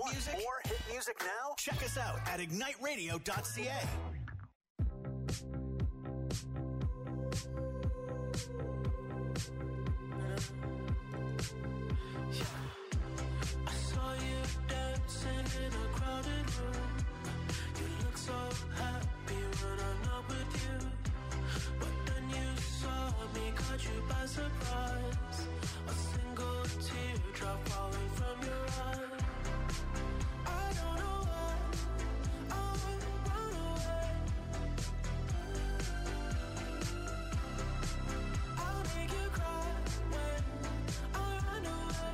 music? More hit music now? Check us out at igniteradio.ca. I saw you dancing in a crowded room. You look so happy when I'm not with you. But then you saw me, caught you by surprise. A single teardrop falling from your eye. I don't know why I run away. I'll make you cry when I run away.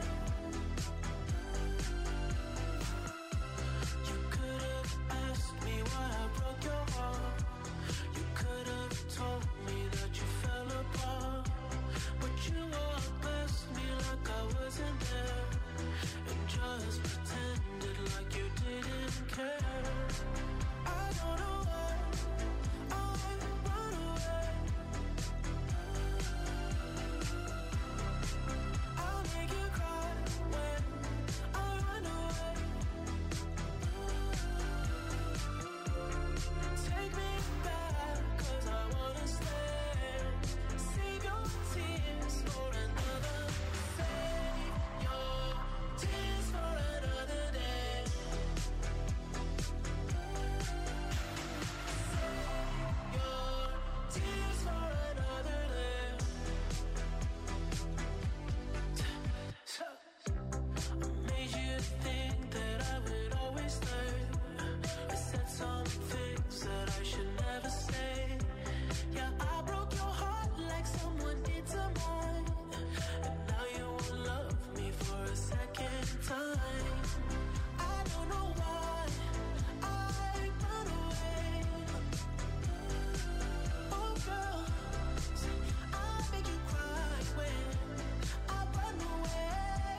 You could have asked me why I broke your heart. You could have told me that you fell apart. But you walked past me like I wasn't there, and just pretended like you didn't care. I don't know why I run away. I'll make you cry when I run away. Take me back, 'cause I wanna stay. Save your tears for another. Save your tears for another day. Save your tears for another day. I made you think that I would always stay. I said some things that I should never say. Yeah, I broke your heart like someone did to mine. And now you won't love me for a second time. I don't know why I run away. Oh girl, I'll make you cry when I run away.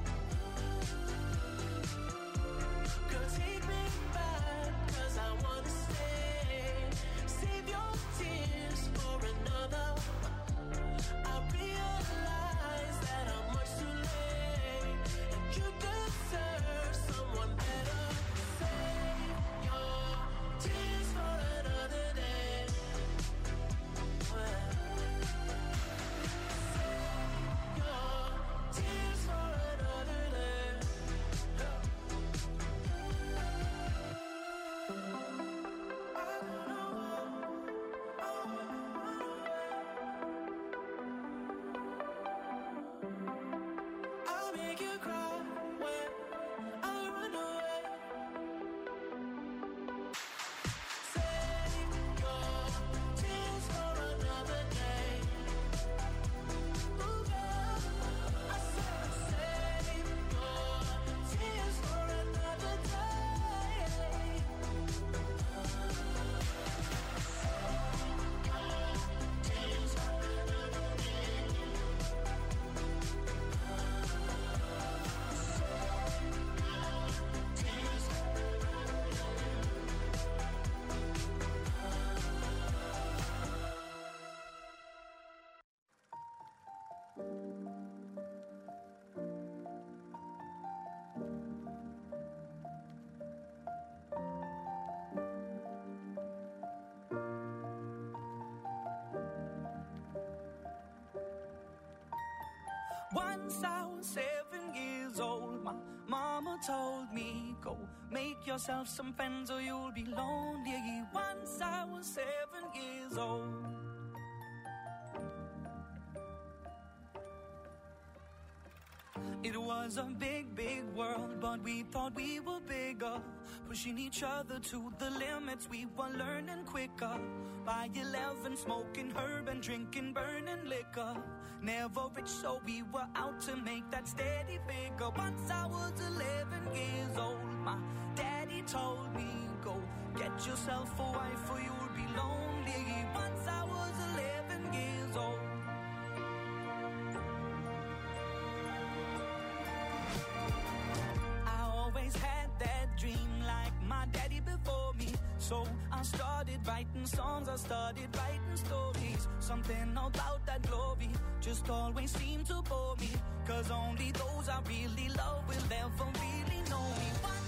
Girl, take me back, 'cause I wanna stay. Save your tears for another. I realize that I'm much too late, and you deserve someone better. Save your tears for another day. Save your tears for another day. I'll make you cry when I run away. Save your tears for another day. Ooh, girl, I said save your tears for another day. Tears for another day. Once I was 7 years old, my mama told me, go make yourself some friends or you'll be lonely. Once I was 7 years old. It was a big, big world, but we thought we were bigger, pushing each other to the limits. We were learning quicker. By 11, smoking herb and drinking burning liquor. Never rich, so we were out to make that steady figure. Once I was 11 years old, my daddy told me, go get yourself a wife or you'll be lonely. Once I was 11 years old. Always had that dream like my daddy before me. So I started writing songs, I started writing stories. Something about that glory just always seemed to bore me. 'Cause only those I really love will ever really know me. One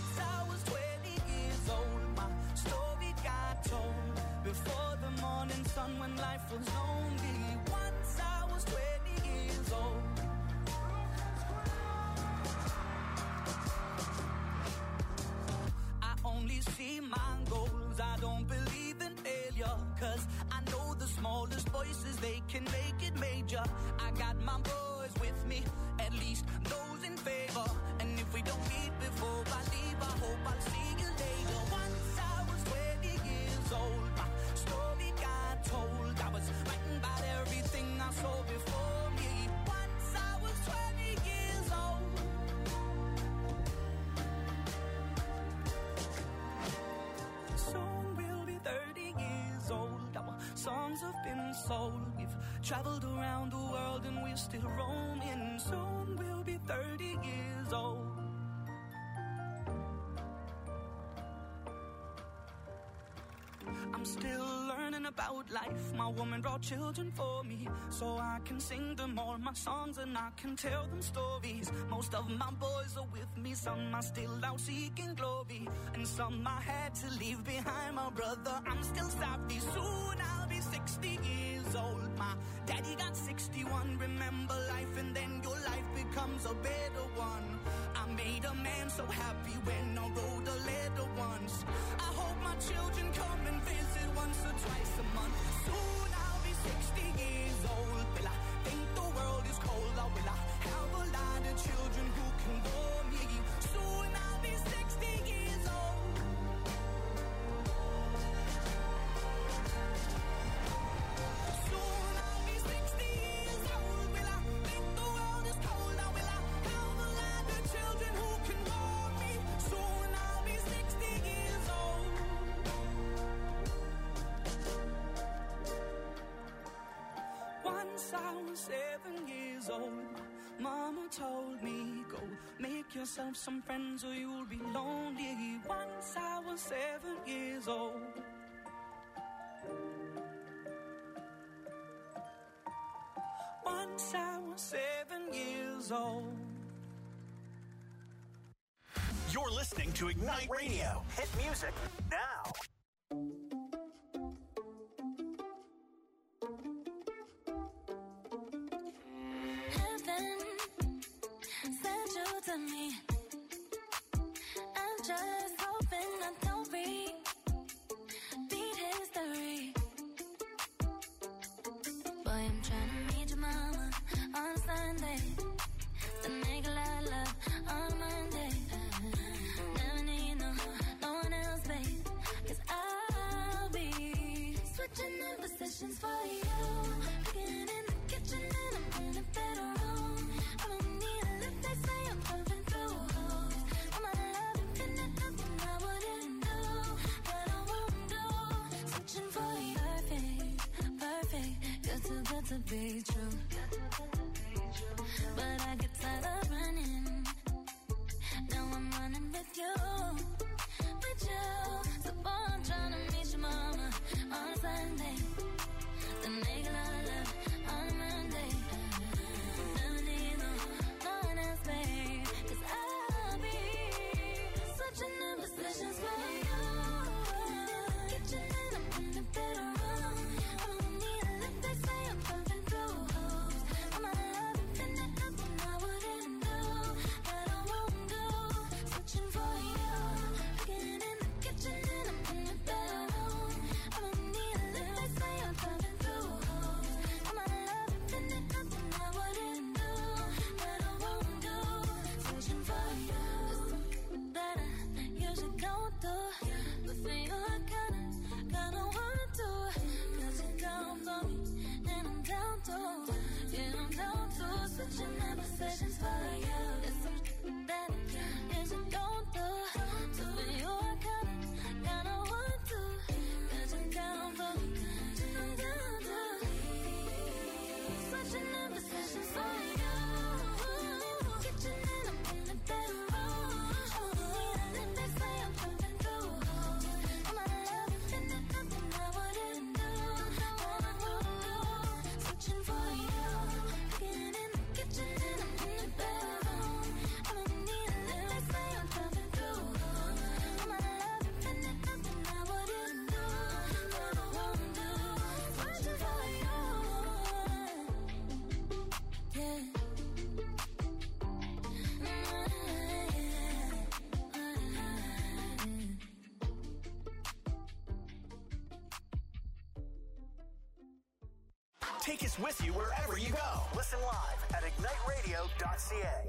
my goals. I don't believe in failure, 'cause I know the smallest voices, they can make it major. I got my boys with me, at least those in favor. And if we don't meet before I leave, I hope I'll see you later. Once I was 20 years old, my story got told. I was writing about everything I saw before me. Once I was 20 years old. Soon we'll be 30 years old. Our songs have been sold. We've traveled around the world and we're still roaming. Soon we'll be 30 years old. I'm still learning about life. My woman brought children for me, so I can sing them all my songs and I can tell them stories. Most of my boys are with me, some are still out seeking glory, and some I had to leave behind. My brother, I'm still sorry. Soon I'll be 60 years old. My daddy got 61. Remember life and then your life becomes a better one. I made a man so happy when I wrote a letter once. I hope my children come and visit once or twice a month. Soon I'll be 60 years old. Will I think the world is cold, or will I have a lot of children who can bore me? Soon I'll be 60 years old. Soon I'll be 60 years old. Will I think the world is cold, or will I have a lot of children who can bore me? Soon I'll be 60 years old. Once I was 7 years old, Mama told me, go make yourself some friends or you'll be lonely. Once I was 7 years old. Once I was 7 years old. You're listening to Ignite Radio. Hit music now. Heaven sent you to me. I'm just hoping I don't repeat history. Boy, I'm trying to meet your mama on Sunday, to make a lot of love on Monday. Never need no one else, babe, 'cause I'll be switching in positions for you. Cooking in the kitchen and I'm in the bedroom. I don't need a lift, they say I'm pumping through holes. I'm out of love and finding nothing I wouldn't do, but I won't do. Switching for you, perfect, good to be Take us with you wherever you go. Listen live at igniteradio.ca.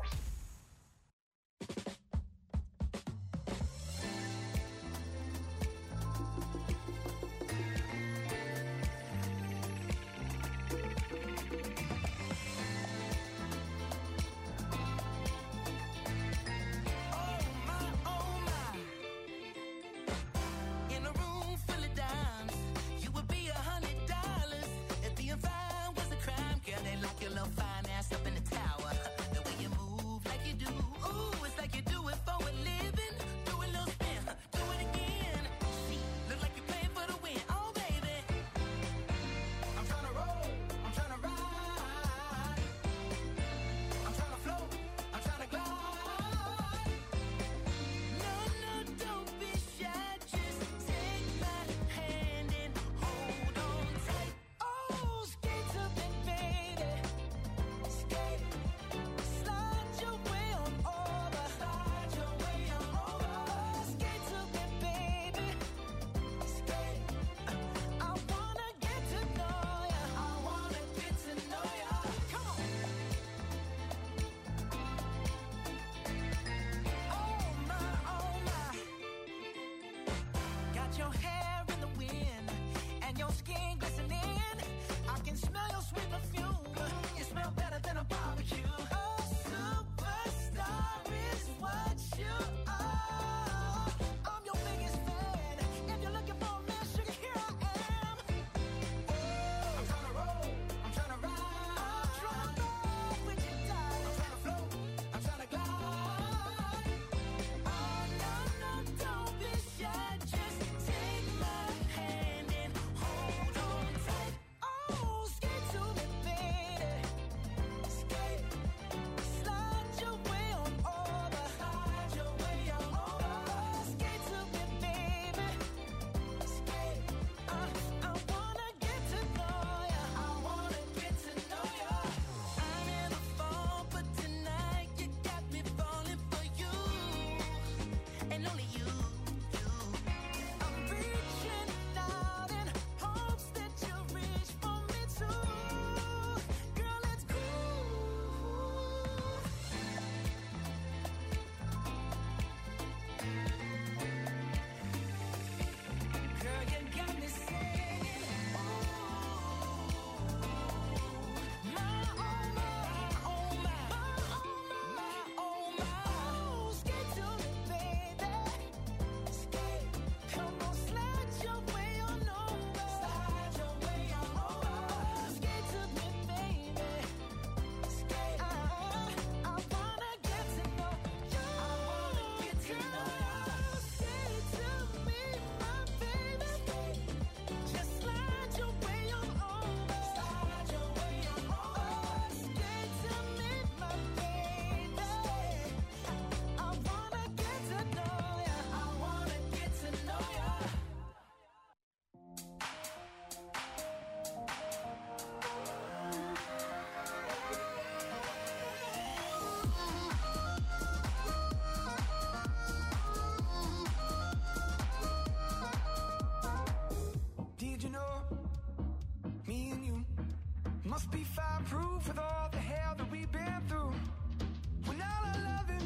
Be fireproof with all the hell that we've been through. When all our loving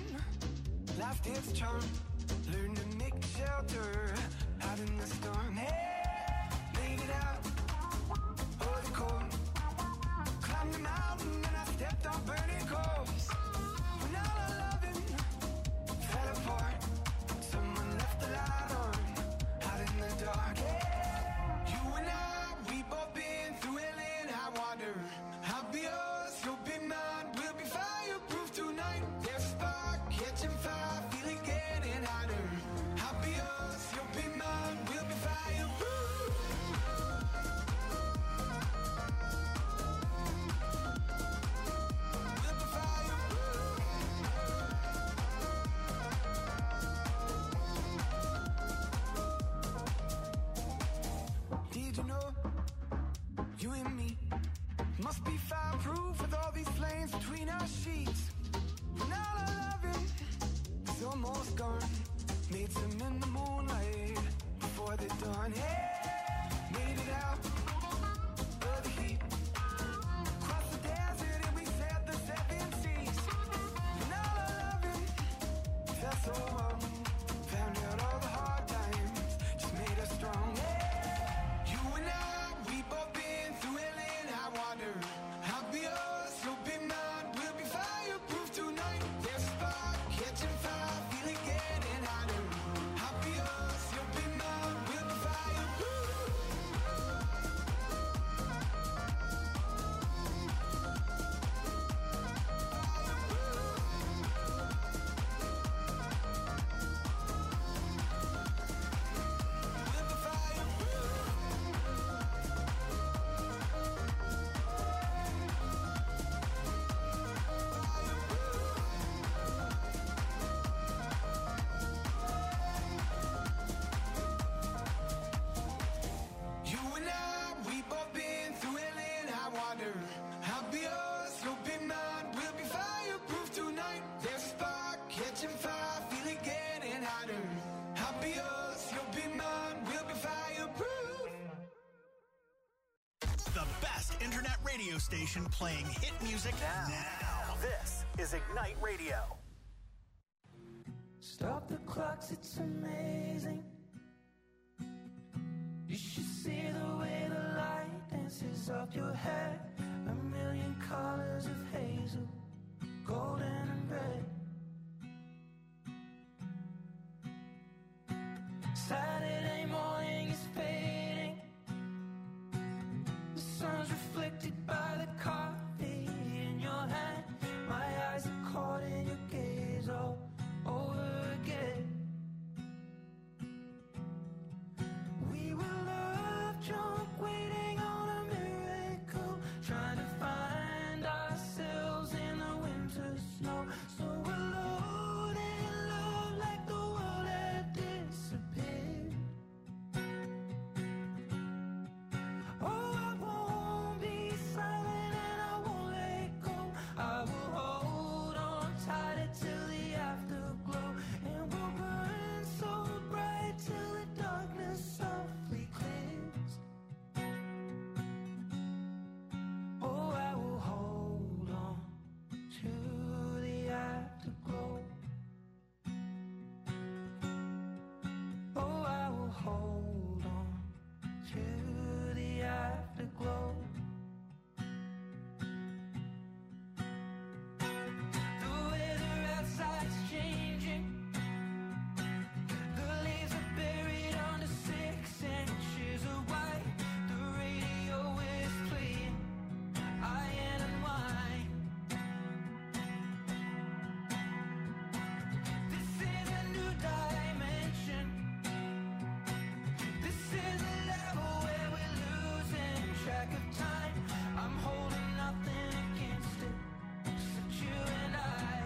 lost its charm, learn to make shelter out in the storm. Hey, made it out of the cold, climbed the mountain and I stepped on burning coals. When all our loving fell apart, someone left the light on out in the dark. Hey, you and I, we both been through hell and high water. I'll be yours, you'll be mine, we'll be fireproof tonight. There's a spark, catching fire, feeling getting hotter. I'll be yours, you'll be mine, we'll be fireproof. We'll be fireproof. Did you know, you and me must be fireproof with all these flames between our sheets. When all our loving is almost gone, made some in the moonlight before the dawn. Hey, made it out of the heat, internet radio station playing hit music now. This is Ignite Radio. Stop the clocks, it's amazing. You should see the way the light dances up your hair. A million colors of hazel, golden and red. Saturday morning is fading. The sun's reflected by the coffee in your hand. My eyes are caught in your gaze all over again. We were love drunk, waiting on a miracle, trying to find ourselves in the winter snow. So alone in love, like the world had disappeared. Oh, I won't be silent and I won't let go. I will hold on tighter till the afterglow, and we'll burn so bright till the darkness softly clears. Oh, I will hold on to the afterglow. Oh, I will hold on to the afterglow. The weather outside's changing. The leaves are buried under 6 inches of white. The radio is playing Iron and Wine. This is a new dimension. This is a level where we're losing track of time. I'm holding nothing against it, except you and I.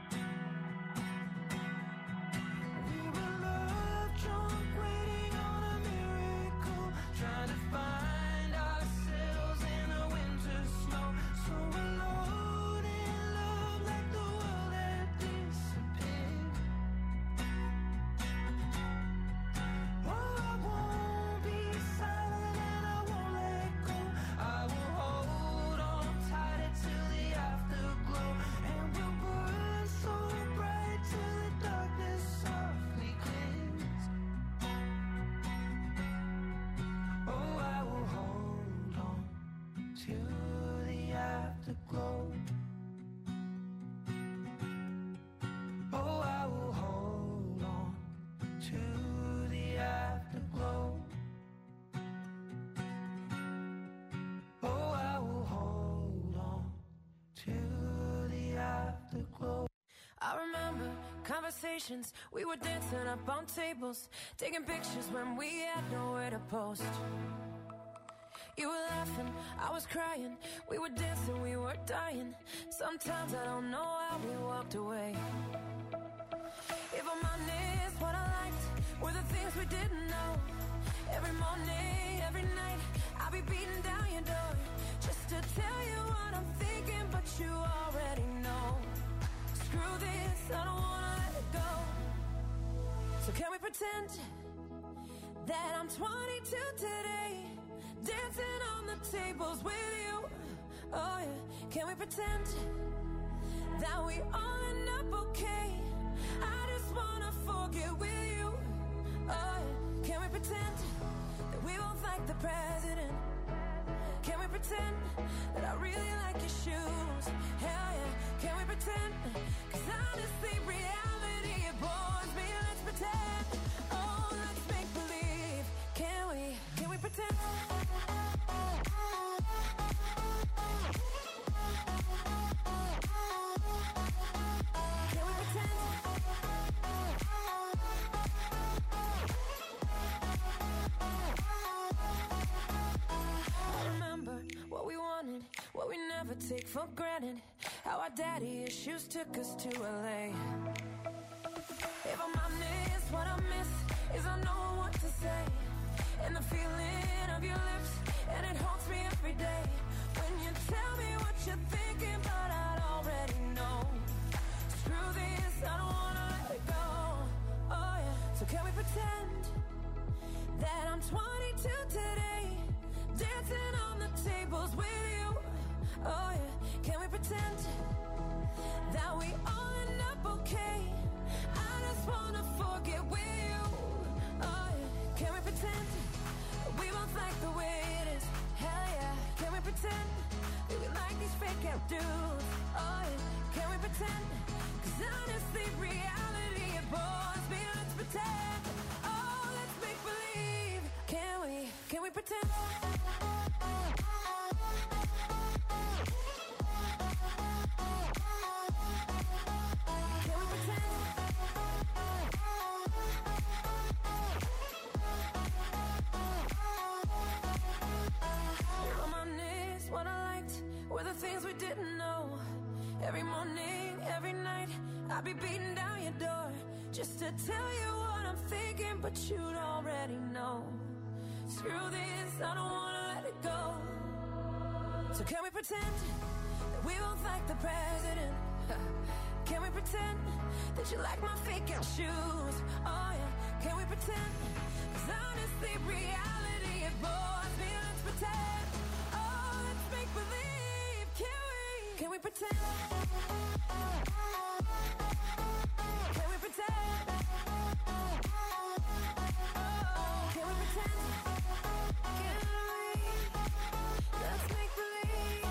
We were love drunk, waiting on a miracle, trying to find ourselves in the winter snow. So alone in love, like the world had disappeared. Oh, I won't be silent and I won't let go. I will hold on tighter till the afterglow, and we'll burn so bright till the darkness softly clears. Oh, I will hold on to the afterglow. Oh, I will hold on to the afterglow. Oh, I will hold on to the afterglow. I remember conversations, we were dancing up on tables, taking pictures when we had nowhere to post. You were laughing, I was crying, we were dancing, we were dying. Sometimes I don't know how we walked away. If I'm honest, what I liked were the things we didn't know. Every morning, every night, I'll be beating down your door just to tell you what I'm thinking, but you already know. Screw this, I don't wanna let it go. So can we pretend that I'm 22 today, dancing on the tables with you? Oh yeah, can we pretend that we all end up okay? I just wanna forget with you. Oh yeah, can we pretend that we both like the president? Can we pretend that I really like your shoes? Hell yeah, can we pretend? 'Cause honestly, reality, it bores me. Let's pretend. Oh, let's make believe. Can we pretend? Can we pretend? I remember what we wanted, what we never take for granted. How our daddy issues took us to LA. If I'm honest, what I miss is I know what to say, and the feeling of your lips, and it haunts me every day. When you tell me what you're thinking, but I'd already know. Screw this, I don't wanna let it go. Oh yeah, so can we pretend that I'm 22 today, dancing on the tables with you? Oh yeah, can we pretend that we all end up okay? I just wanna forget with you. Oh yeah, can we pretend we both like the way it is? Hell yeah, can we pretend that we like these fake out dudes? Oh yeah, can we pretend? 'Cause honestly, reality it bores me. Let's pretend. Oh, let's make believe. Can we pretend? What I liked were the things we didn't know. Every morning, every night, I'd be beating down your door just to tell you what I'm thinking, but you'd already know. Screw this, I don't wanna let it go. So can we pretend that we both like the president? Can we pretend that you like my fake out shoes? Oh yeah, can we pretend? 'Cause honestly, reality it bores me. Let's pretend. Make believe, can we pretend? Can we pretend? Can we pretend? Can we? Let's make believe.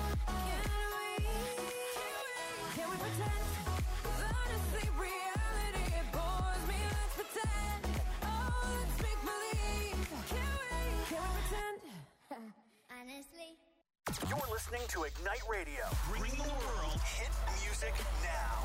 Can we pretend? 'Cause honestly, reality it bores me. Let's pretend. Oh, let's make believe. Can we pretend? Honestly. You're listening to Ignite Radio, bringing the world hit music now.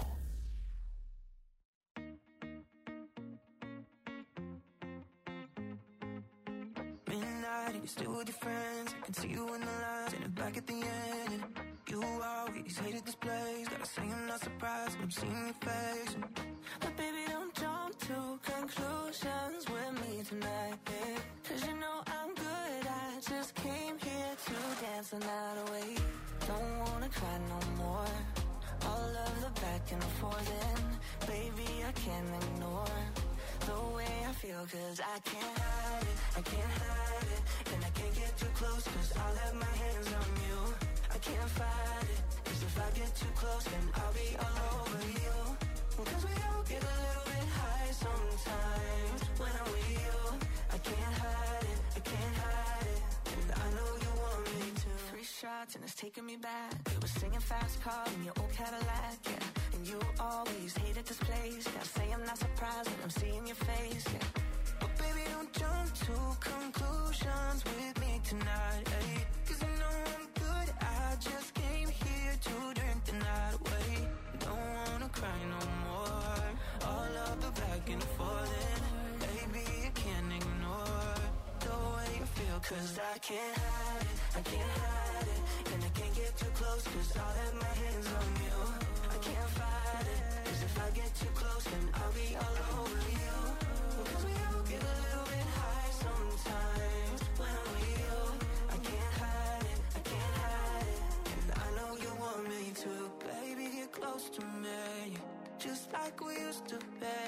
Midnight, you're still with your friends. I can see you in the lines and back at the end. You always hated this place. Gotta say I'm not surprised when I'm seeing your face. But baby, don't jump to conclusions with me tonight, babe. 'Cause you know I'm good, I just came here to dance the night away. Don't wanna cry no more. All of the back and forth, and baby, I can't ignore the way I feel, 'cause I can't hide it, I can't hide it. And I can't get too close, 'cause I'll have my hands on you. I can't fight it, 'cause if I get too close, then I'll be all over you. 'Cause we all get a little bit high sometimes when I'm with you. I can't hide it, I can't hide it. And I know you want me to. 3 shots and it's taking me back. We were singing fast car in your old Cadillac, yeah. And you always hated this place. Gotta say I'm not surprised when I'm seeing your face, yeah. But baby, don't jump to conclusions with me tonight, ay. 'Cause you know I'm good, I just came here to drink the night away. Don't wanna cry no more. All of the back and forth, and baby, you can't ignore the way you feel. 'Cause I can't hide it, I can't hide it. And I can't get too close, 'cause I'll have my hands on you. I can't fight it, 'cause if I get too close, then I'll be all over you. 'Cause we all get a little bit high sometimes when I'm with you. I can't hide it, I can't hide it. And I know you want me to. Baby, get close to me, just like we used to be.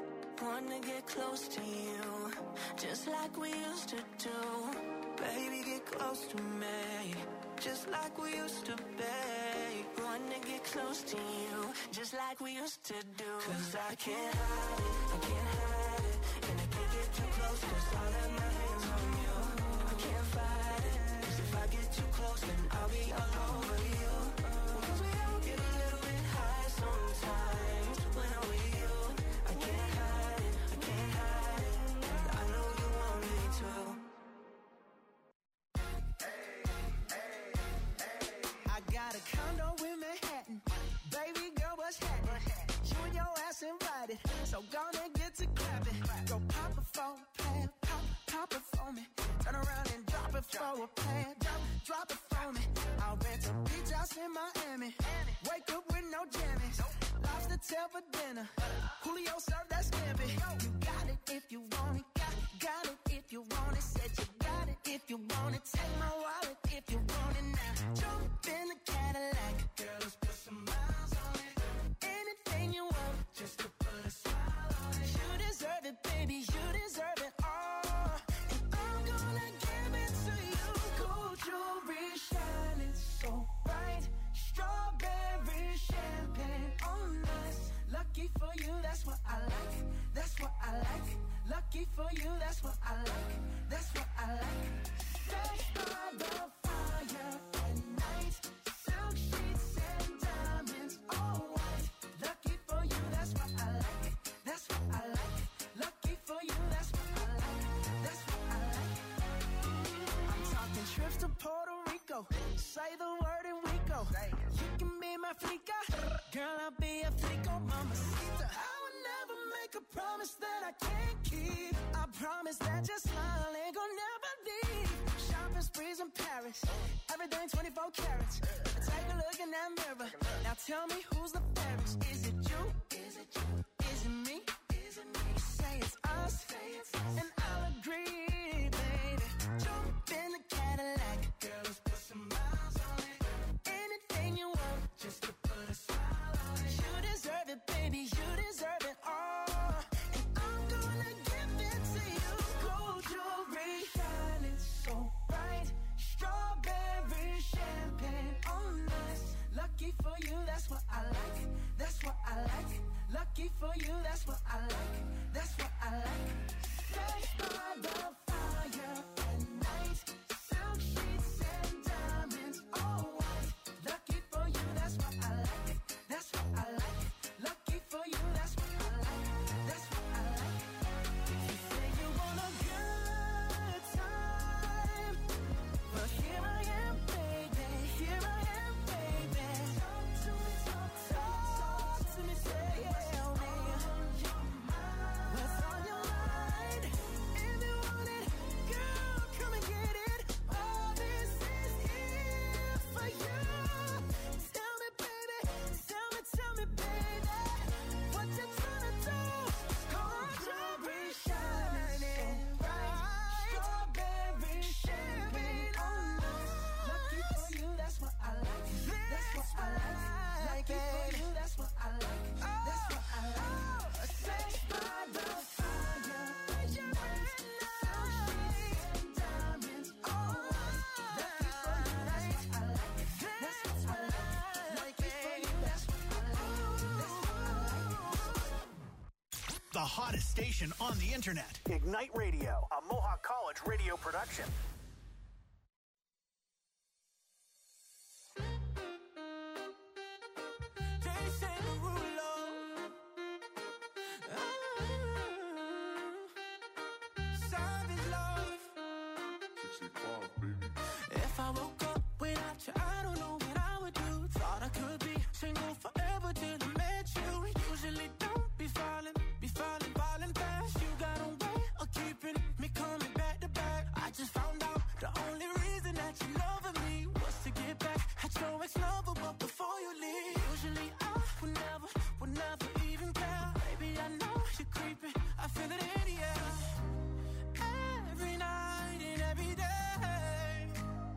Wanna get close to you, just like we used to do. Baby, get close to me, just like we used to be. Wanna get close to you, just like we used to do. 'Cause I can't hide it, I can't hide it. And I can't get too close, 'cause I'll have my hands on you. I can't fight it, 'cause if I get too close, then I'll be all over you. 'Cause we all get a little bit high sometimes when I'm with you. I can't hide it, I can't hide it. And I know you want me to. I got a condo in Manhattan. Baby girl, what's happening? You and your ass invited, so gonna get to clapping. Go pop it for a plan, pop it for me. Turn around and drop it for a plan, drop it for me. I'll rent a beach house in Miami. Wake up with no jammies. Lobster tail for dinner. Julio served that scampi. You got it if you want it. Got it if you want it. Said you got it if you want it. Take my wallet if you want it now. Jump in the Cadillac. Girl, let's put some miles on it. Anything you want, just to put a smile on it. You deserve it, baby. You deserve it all. And I'm gonna give it to you. Gold jewelry shining so bright. you, that's what I like. That's what I like. Sex by the fire at night. Silk sheets and diamonds, all white. Lucky for you, that's what I like. That's what I like. Lucky for you, that's what I like. That's what I like. I'm talking trips to Puerto Rico. Say the word and we go. You can be my flica. Girl, I'll be a flico, mamacita. I would never make a promise that I can't keep. I promise that your smile ain't gonna never leave. Shopping sprees in Paris. Everything 24 carats. Take a look in that mirror. Now tell me who's the fairest. Is it you? Is it you? Is it me? Is it me? Say it's us. And I'll agree, baby. Jump in the Cadillac. Girl, let's put some miles on it. Anything you want, just to put a smile on it. You deserve it, baby. You deserve it all. And I'm gonna give it to you. Gold jewelry, shining so bright. Strawberry champagne on us. Lucky for you, that's what I like. That's what I like. Lucky for you, that's what I like. That's what I like. Sex by the fire at night. Silk sheets and diamonds, all white. Lucky for you, that's what I like. That's what I like. Lucky for you, that's what I like. That's what I like. You say you want a good time, but here I am, baby. Here I am, baby. Talk to me, talk to me, tell me what's on your mind. If you want it, girl, come and get it. All this is here for you. Tell me, baby, tell me, baby, what you tryna do? Gold jewelry shining bright. Strawberry champagne on us. Lucky for you, that's what I like. That's what I like. Lucky for you, that's what I like. That's what I like. Sex by the fire. Diamonds, all lucky for you, that's what I like. That's what I like. Lucky for you, that's what I like. That's what I like. The hottest station on the internet. Ignite Radio, a Mohawk College radio production. Jason Derulo. Savage love. If I woke up without you, I don't know what I would do. Thought I could be single forever till I met you. Usually don't be falling fast. You got a way of keeping me coming back to back. I just found out the only reason that you loving me was to get back at your ex-lover, but before you leave, usually I would never even care. Baby, I know you're creeping, I feel it in the air. Every night and every day,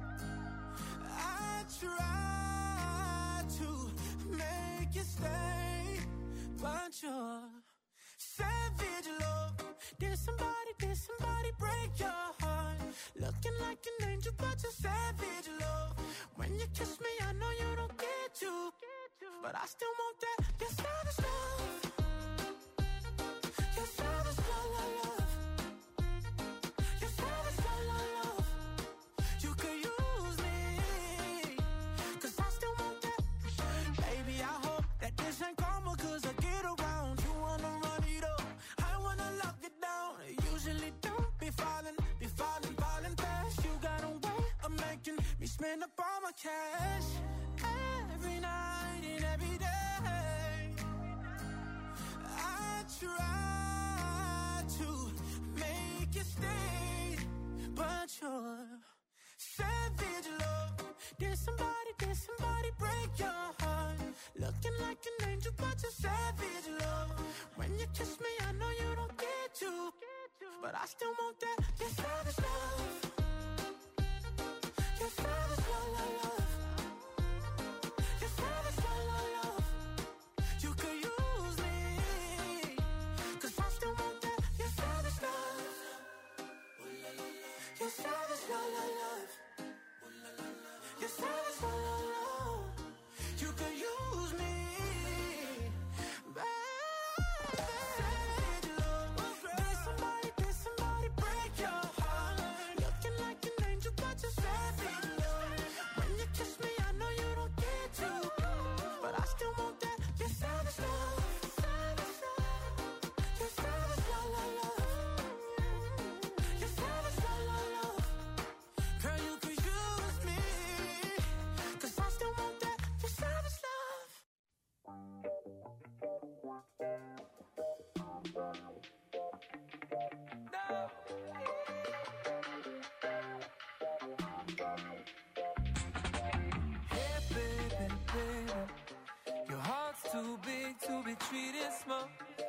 I try to make you stay, but you're savage love. Did somebody break your heart? Looking like an angel, but you're savage love. When you kiss me, I know you don't get to, but I still want that. You're savage love. You're savage love, love. You're savage love, love. You could use me, 'cause I still want that. Baby, I hope that this ain't karma, 'cause I get around. You wanna run it up, I wanna lock it down. Usually don't be falling fast. You got a way of making me spend up all my cash. Every night and every day, I try to make you stay, but you're savage love. Did somebody break your heart? Looking like an angel, but you're savage love. When you kiss me, I know you don't get to, but I still want that. You're savage love. You're savage love, love. You're savage love, love. You could use me, 'cause I still want that. You're savage love. You're savage love, love. You're savage love, love. You could use me, baby. Savage love. Did somebody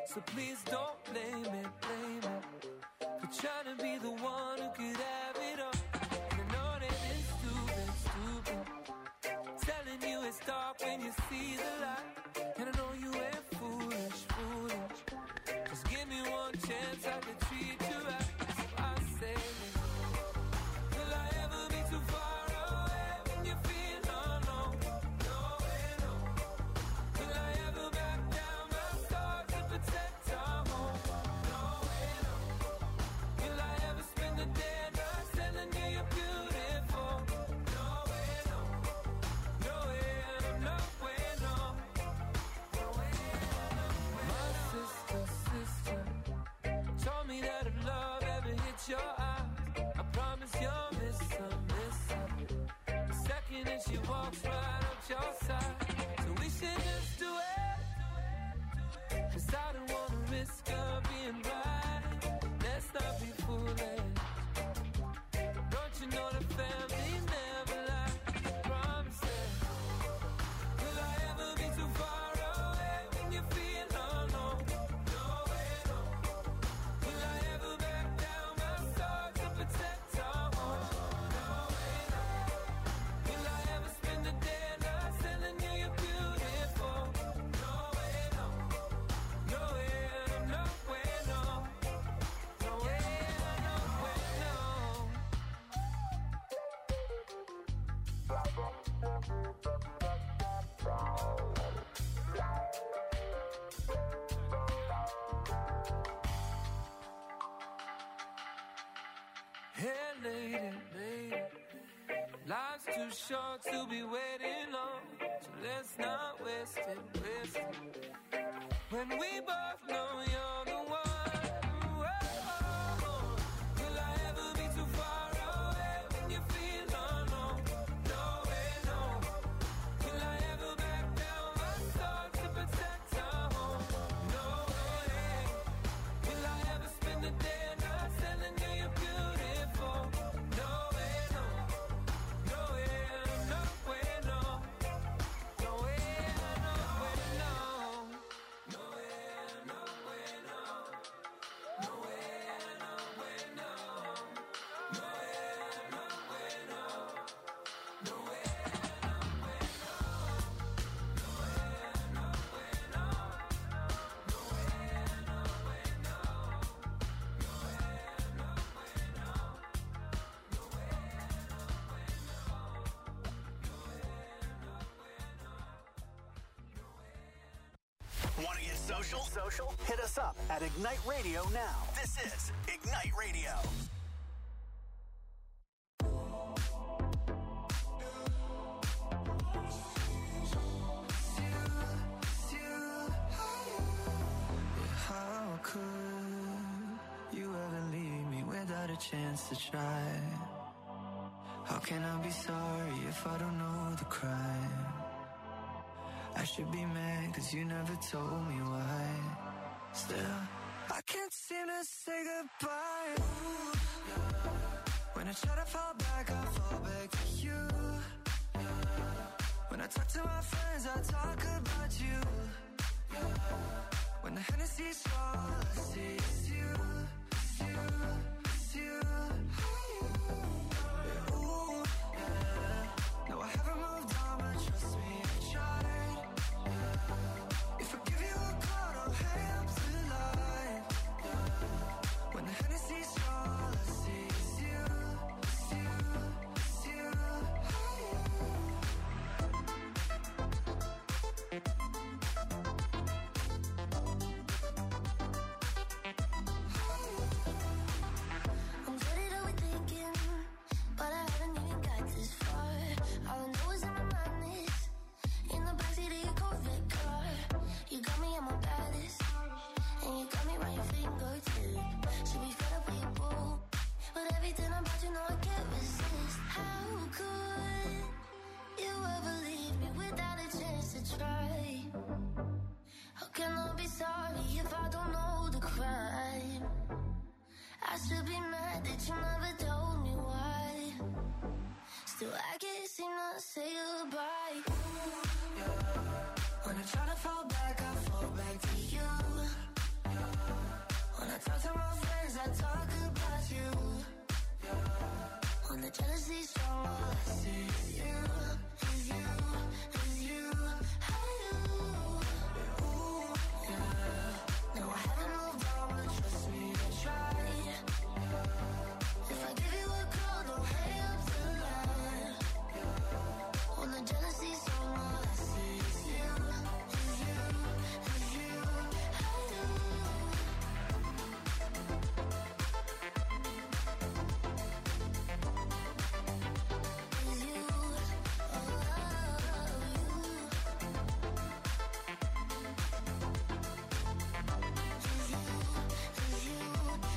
So please don't blame it for trying to be the one who could have it all. And I know that it's stupid telling you it's dark when you see the light. And I know you ain't foolish. Just give me one chance, I can treat you right. So I say, will I ever be too far away when you feel alone? No way, no. Will I ever back down my stars to protect our home? No way, no. Will I ever spend the day not telling you you're beautiful? No way, no. No way, no way, no. No way, no way. My sister told me that if love ever hits your eyes, I promise you'll miss her. The second that she walks right up your side. So we should just do it, 'cause I don't wanna risk her being right. Let's not be foolish. Don't you know that families never lie? Promise it. Will I ever be too far away when you feel alone? No way, no. Will I ever back down my stars to protect our home? No way, no. Will I ever spend the day not telling you you're beautiful? No way, no. No way, no way, no. No way, no way, no. Hey, lady, life's too short to be waiting on, so let's not waste it. When we both know you're the one. Whoa. Will I ever be too far away when you feel alone? No way, no. Will I ever back down my stars to protect our home? No way. Will I ever spend the day not telling you you're beautiful? No way, no. No way, no way, no. No way, no way, no. No way, no way, no. No way, no way, no. No way, no way, no. No way, no way, no. No way, no way, no. No way, no way, no. No way, no way, no. No way, Want to get social? Hit us up at Ignite Radio now. This is Ignite Radio. How could you ever leave me without a chance to try? How can I be sorry if I don't know the crime? I should be mad 'cause you never told me why. Still, I can't seem to say goodbye. Ooh, yeah. When I try to fall back, I fall back to you. Yeah. When I talk to my friends, I talk about you. Yeah. When the Hennessy's all I see is you, it's you, it's you. Yeah, ooh, yeah. No, I haven't moved on, but trust me, I tried. Yeah. If I give you a call, I'll hang up tonight. Yeah. When the Hennessy's all I see is you, it's you, it's you. I'm getting overthinking, but I haven't even got this far. All I know is in my mind is in the backseat of your Corvette car. You got me at my baddest, and you got me right your fingertip. Should be fed up with your boo, but everything about you know I can't resist. How could you ever leave me without a chance to try? How can I be sorry if I don't know the crime? I should be mad that you never told me why. Still, I can't seem to say goodbye. Ooh, yeah. When I try to fall back, I fall back to you. talk to my friends, I talk about you. When the jealousy's strong, all I see is you, is you, is you. I do. Ooh, yeah. No, I haven't moved on, but trust me, I tried. If I give you a call, don't hang up the line. When the jealousy's strong, all I see is you, is you, is you. I do. Is you, oh, you.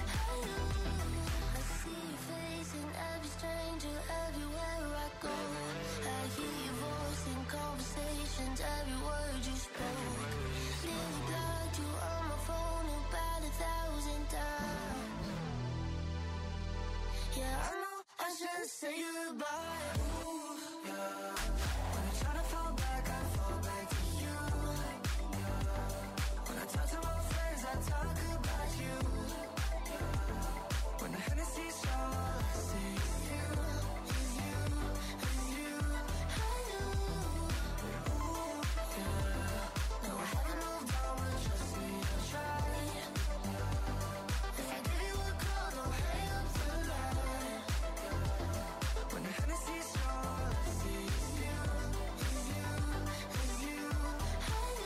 I see your face in every stranger, everywhere I go. I hear your voice in conversations, every word you spoke. Nearly blocked you on my phone about 1,000 times. Yeah, I know I should say goodbye. Ooh, yeah. When I try to fall back, I fall back to you. When I talk to my friends, I talk about you. When the Hennessy's all I see is you, is you, is you. I do. Ooh, yeah. No, I haven't moved on, but trust me, I tried. If I give you a call, don't hang up the line. When the Hennessy's all I see is you, is you, is you. I do.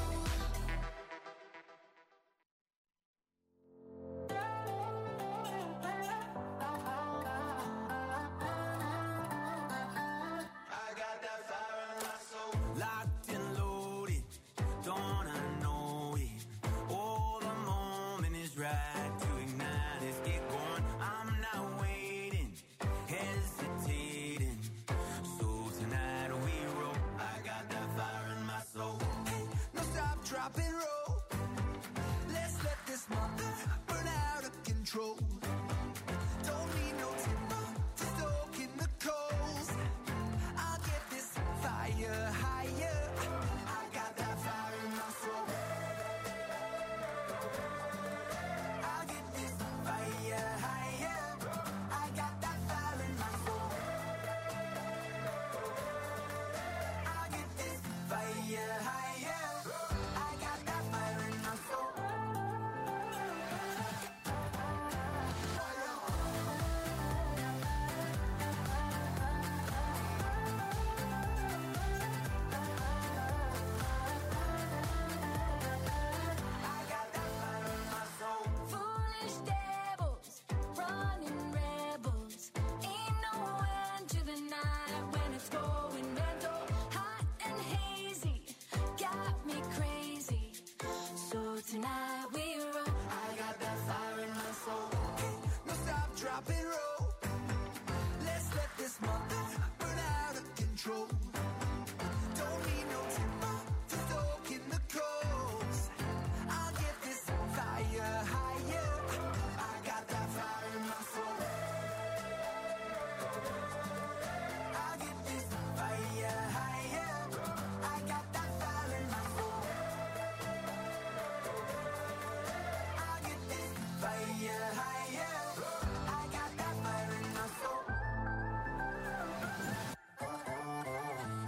I got that fire in my soul. Locked and loaded, don't I know it? Oh, the moment is right to ignite. Let's get going. I'm not waiting, hesitating. So tonight we roll. I got that fire in my soul. No stop, drop and roll. Let's let this mother burn out of control. Don't need no timber to stoke in the coals. I'll get this fire higher. I got that fire in my soul. I'll get this fire higher. I got that fire in my soul. I'll get this fire higher. I got that fire in my soul. I got that fire in my soul. Foolish devils, running rebels. Ain't no end to the night when it's going mental. Hot and hazy, got me crazy. So tonight we roll. I got that fire in my soul. No stop, drop and roll. Let's let this mother burn out of control. Don't need no timber to stoke in the coals. I'll get this fire higher. I got that fire in my soul. I'll get this fire higher. I got that fire in my soul. I'll get this fire higher. I got that fire in my soul.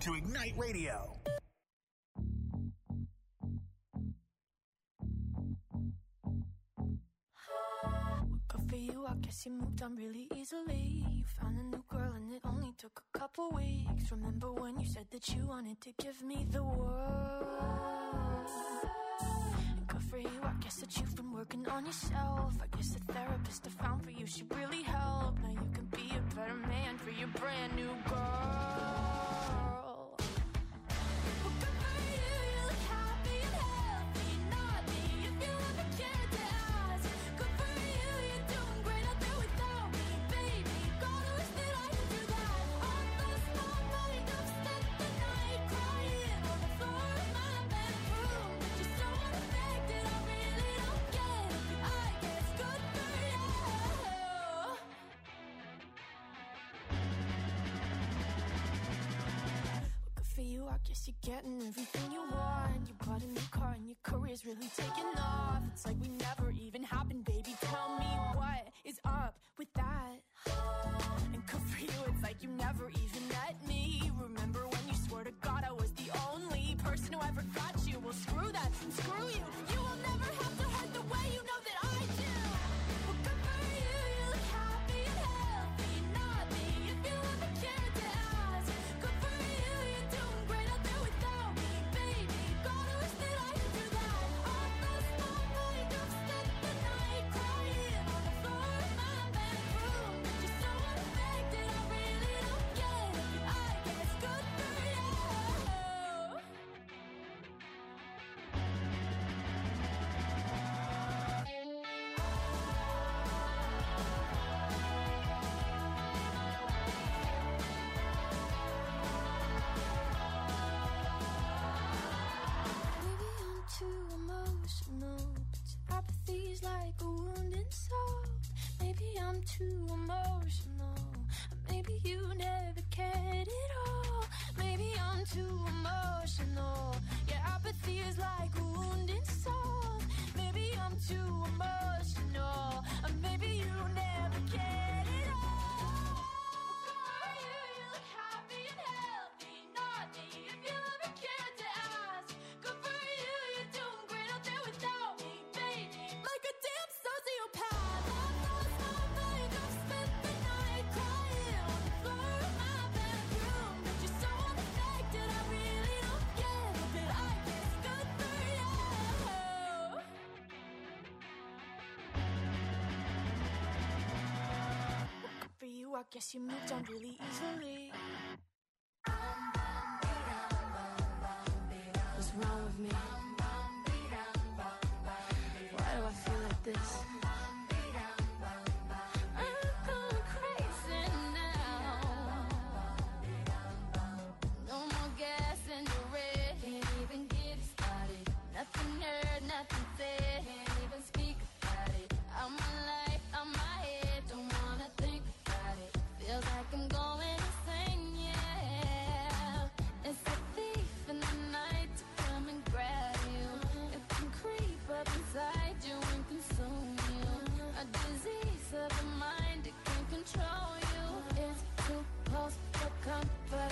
to Ignite Radio. Good for you, I guess you moved on really easily. You found a new girl and it only took a couple weeks. Remember when you said that you wanted to give me the world? And good for you, I guess that you've been working on yourself. I guess the therapist I found for you should really help. Now you can be a better man for your brand new girl. Well, good for you, you look happy and healthy. Not me, if you ever cared to ask. Good for you, you're doing great out there without me, baby. Gotta wish that I could do that. I lost my mind, I've spent the night crying on the floor of my bedroom. But you're so unaffected, I really don't get it. I guess good for you. Good for you, I guess you're getting everything you want. You bought a new car and your career's really taking off. It's like we never even happened, baby. Tell me what is up with that? And good for you, it's like you never even met me. Remember when you swore to God I was the only person who ever got you? Well, screw that, and screw you. You will never have to hurt the way you know that I do. Well, good for you, you look happy and healthy. Not me, if you ever cared to ask. Good for you, you're doing great out there without me, baby. Gotta wish that I could do that. I lost my mind, I've spent the night crying on the floor of my bedroom. But you're so unaffected, I really don't get it. I guess good for you. Maybe I'm too emotional, but your apathy's like a wounded soul. Maybe I'm too emotional, or maybe you never cared at all. Maybe I'm too emotional, your apathy is like a wounded soul. Maybe I'm too emotional, or maybe you never cared at all. You look happy and healthy, not me, if you ever cared to ask. Good for you, you're doing great out there without me, baby. Like a damn sociopath. I lost my mind, I've spent the night crying on the floor of my bedroom. But you're so unaffected, I really don't get it. But I guess good for you. Well, good for you, I guess you moved on really easily. What's wrong with me? Why do I feel like this? I'm going crazy now. No more gas in the red. Can't even get started. Nothing heard, nothing said. Can't even speak about it. I'm my life, I'm my head. Don't wanna think about it. Feels like I'm going insane, yeah. It's a thief in the night to come and grab you. It can creep up inside you and consume you. A disease of the mind, it can control you. It's too close for comfort.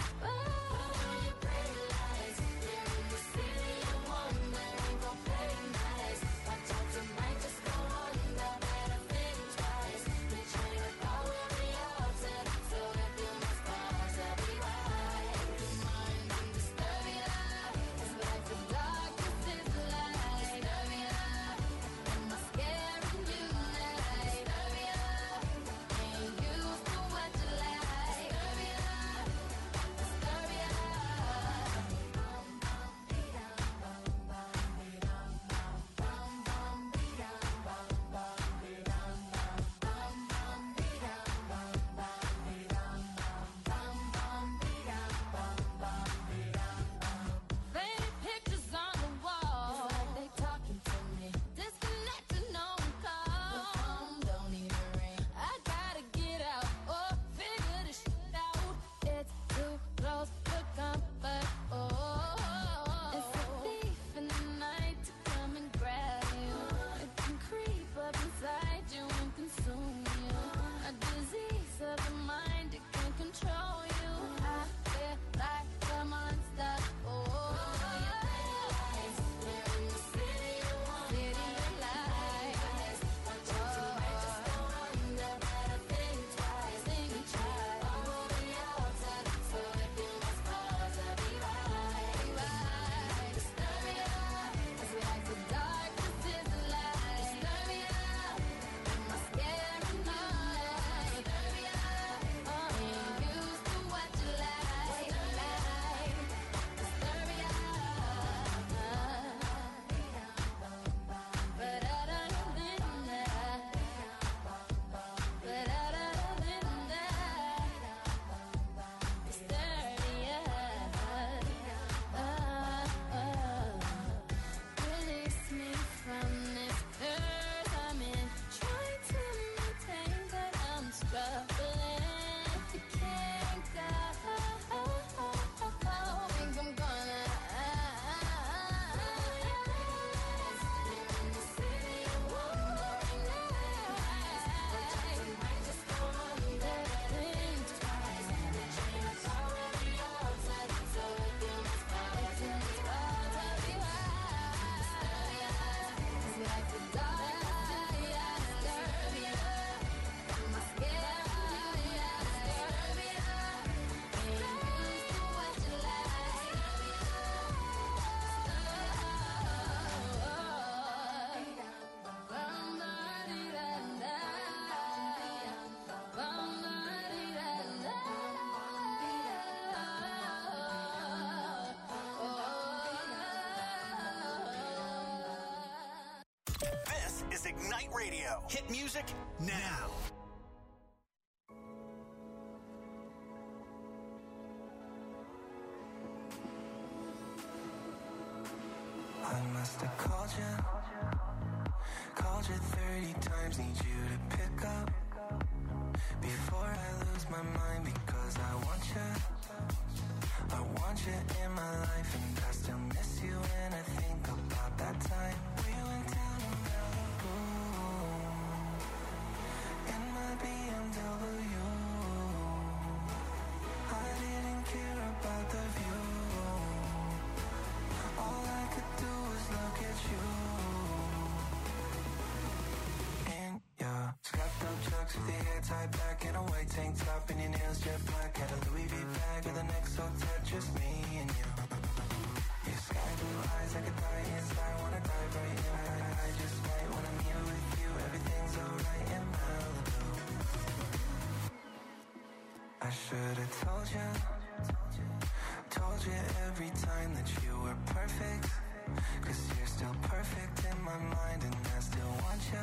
is Ignite Radio. Hit music now. I must have called you 30 times, need you to pick up before I lose my mind, because I want you in my life, and I still miss you when I think about that time we went down to Malibu in my BMW. I didn't care about the view. All I could do was look at you. In your scuffed up chucks with your hair tied back in a white tank top and your nails jet black. Had a Louis V bag with an XO tat, just me and you. Your sky blue eyes, I could die inside, wanna dive right in. I just might when I'm here with you. Everything's alright in Malibu. I should've told you every time that you were perfect, 'cause you're still perfect in my mind, and I still want you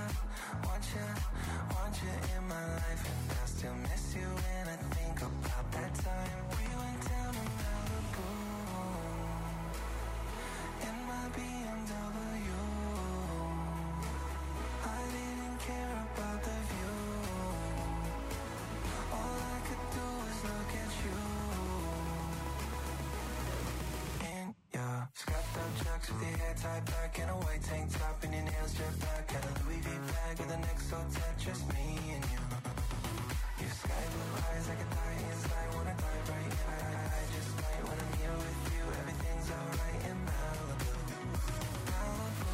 in my life, and I still miss you when I think about that time we went down to Malibu in my BMW. I didn't care about the view. All I could do was look at you. Yeah, scuffed up chucks with your hair tied back in a white tank top and your nails jet black. Had a Louis V bag with an XO tat, just me and you. Your sky blue eyes, I could die inside, wanna dive right in. I just might when I'm here with you. Everything's alright in Malibu. Malibu.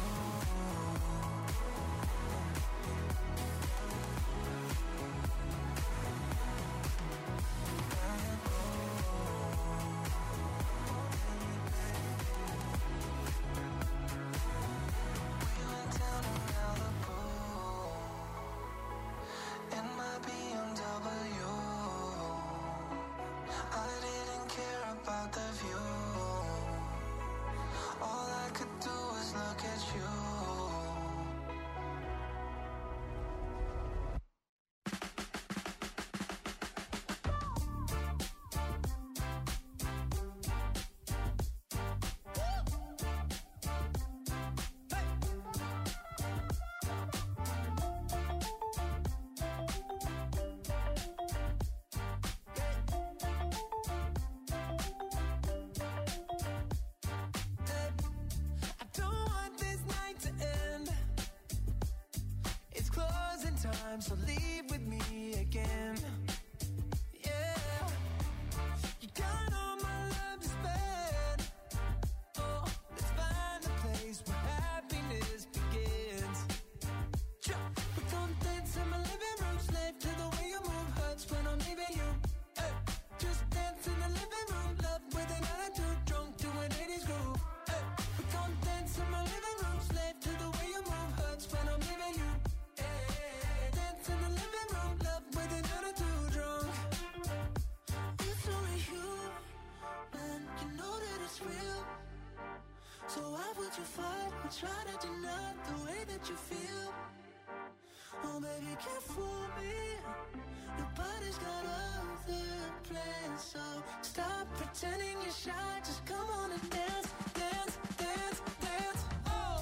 Time, so leave with me again. Yeah, you got all my love to spend. Oh, let's find a place where happiness begins. We're gonna dance in my living room, slave to the way you move, hurts when I'm leaving you. Hey, just dance in the living room, love with an attitude, drunk to an 80s groove. Hey, we're gonna dance in my living room, slave to the way you move, hurts when I'm leaving you. In the living room, love with an attitude drunk. It's only you, man, you know that it's real. So why would you fight or try to deny the way that you feel? Oh baby, can't fool me. Nobody's got other plans, so stop pretending you're shy. Just come on and dance, dance, dance, dance. Oh.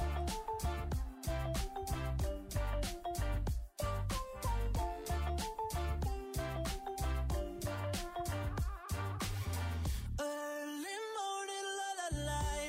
Early morning, light.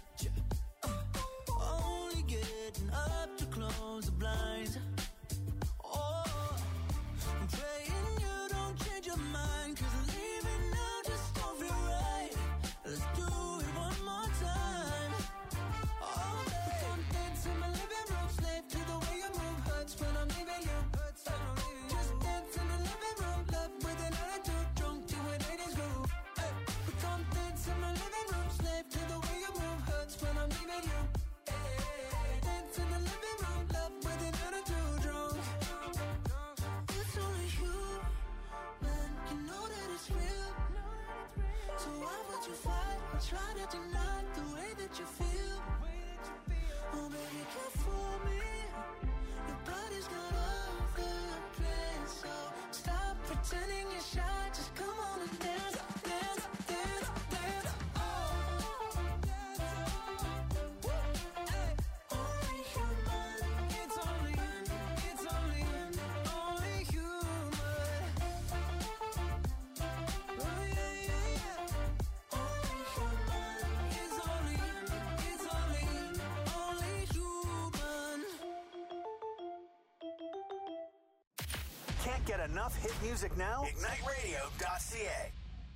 Only getting up to close the blinds. Oh, I'm praying you don't change your mind, 'cause leaving now just don't feel right. Let's do it one more time. Oh, baby, come dance in my living room, slave to the way you move, hurts when I'm leaving you. Just dance in the living room, love with an attitude, drunk to an 80s groove. Hey, we come dance in my living room, slave to the way you move, hurts when I'm leaving you. Hey, dance in the living room, love with an attitude, drunk. It's only you, man, you know that it's real. So why would you fight or try to deny the way that you feel? Oh baby, can't fool me. but it's not over, please. So stop pretending you're shy, just come on and dance, dance, dance, dance. Oh, only human. It's only human. Oh yeah, yeah, yeah. Only human. It's only human. Can't get enough hit music now? IgniteRadio.ca.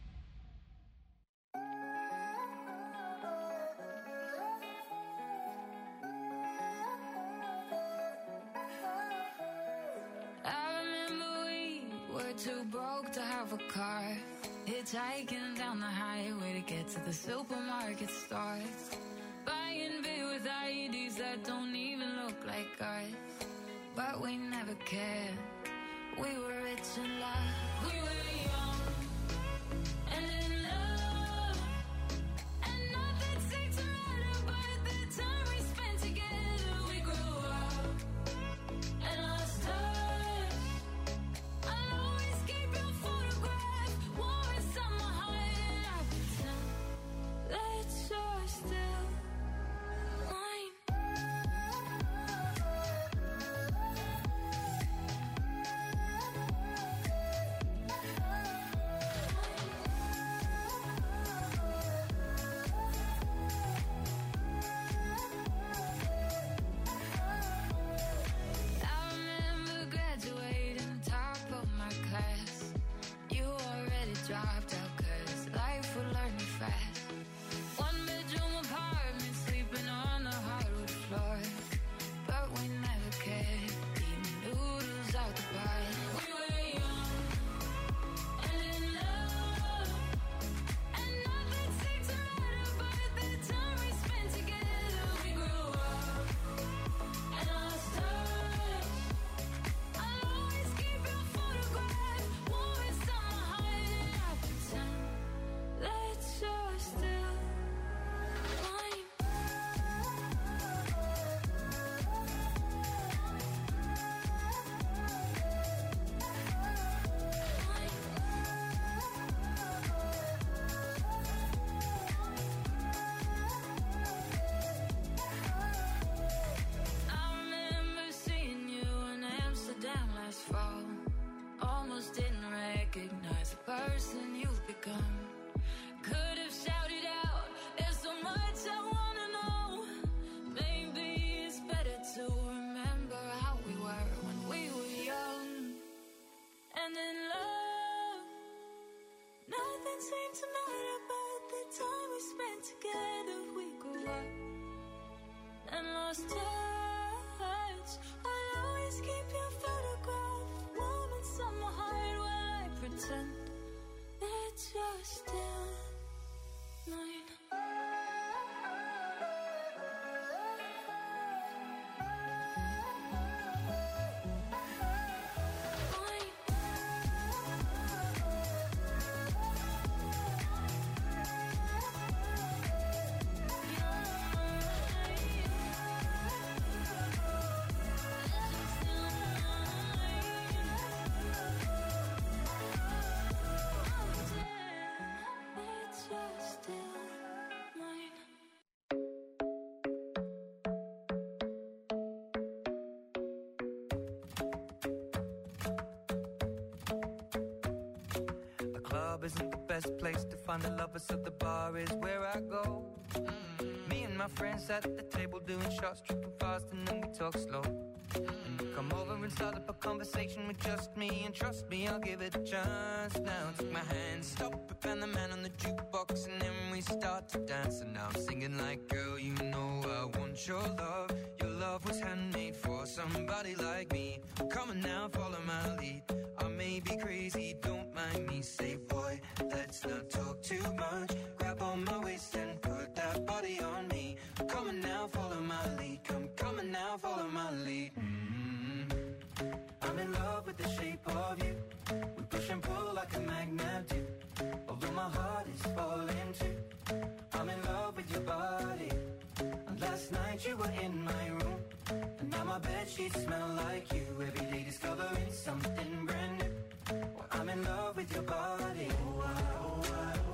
I remember we were too broke to have a car, hitchhiking down the highway to get to the supermarket store, buying beer with IDs that don't even look like ours. But we never cared. We were rich in love. We were young and in love, and nothing seemed to matter but the time we spent together. We grew up and lost touch. I'll always keep your photograph warm inside my heart, and I pretend that you're still mine. I remember graduating top of my class. You already dropped out 'cause life would learn you fast. One bedroom apartment, sleeping on the hardwood floor. But we never cared, eating noodles out the pot. We were young and in love, and nothing seemed to matter but the time we spent together. We grew up and lost touch. I'll always keep your photograph warm inside my heart, and I pretend that you're still mine. I remember seeing you in Amsterdam last fall. Almost didn't recognize the person you've become. Could have shouted out, there's so much I wanna know. Maybe it's better to remember how we were when we were young and in love. Nothing seemed to matter but the time we spent together. We grew up and lost touch. I'll always keep your photograph warm inside my heart while I pretend that you're still mine. The club isn't the best place to find the lovers, so the bar is where I go. Me and my friends at the table doing shots, tripping fast, and then we talk slow. And you come over and start up a conversation with just me, and trust me, I'll give it a chance. Now take my hand, stop it, and the man on the jukebox, and then we start to dance. And now I'm singing like, girl, you know I want your love. Your love was handmade for somebody like me. Come on now, follow my lead. I may be crazy, don't mind me. Say, boy, let's not talk too much. Grab on my waist and put that body on me. Come on now, follow my lead. Come on now, follow my lead. I'm in love with the shape of you. We push and pull like a magnet do. Although my heart is falling too. I'm in love with your body. And last night you were in my room, and now my my bedsheets smell like you. Every day discovering something brand new. Well, I'm in love with your body. Oh, I, oh, I, oh,